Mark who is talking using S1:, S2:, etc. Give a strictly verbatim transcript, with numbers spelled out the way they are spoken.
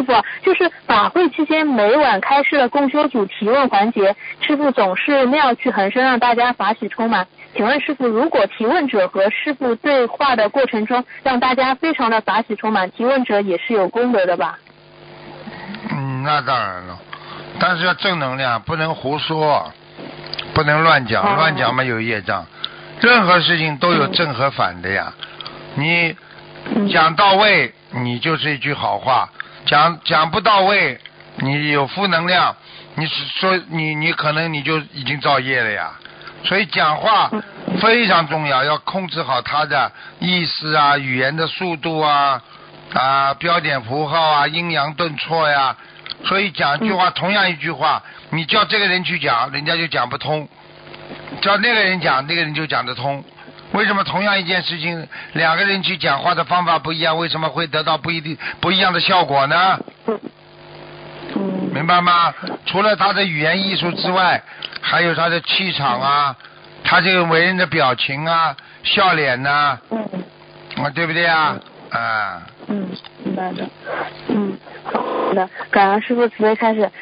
S1: 傅，就是法会期间每晚开设的共修组提问环节，师傅总是妙趣横生，让大家法喜充满。请问师傅，如果提问者和师傅对话的过程中，让大家非常的法喜充满，提问者也是有功德的吧？
S2: 嗯，那当然了，但是要正能量，不能胡说，不能乱讲，
S1: 哦、
S2: 乱讲嘛有业障。任何事情都有正和反的呀，你讲到位，你就是一句好话；讲讲不到位，你有负能量，你说你你可能你就已经造业了呀。所以讲话非常重要，要控制好它的意思啊、语言的速度啊、啊标点符号啊、阴阳顿挫呀。所以讲句话，同样一句话，你叫这个人去讲，人家就讲不通；叫那个人讲，那个人就讲得通。为什么同样一件事情，两个人去讲话的方法不一样，为什么会得到不一定不一样的效果呢？明白吗？除了他的语言艺术之外，还有他的气场啊，他这个为人的表情啊，笑脸呐、啊，啊，对不对啊？啊。
S1: 嗯，明白的。嗯，好的，感恩师父慈悲开始。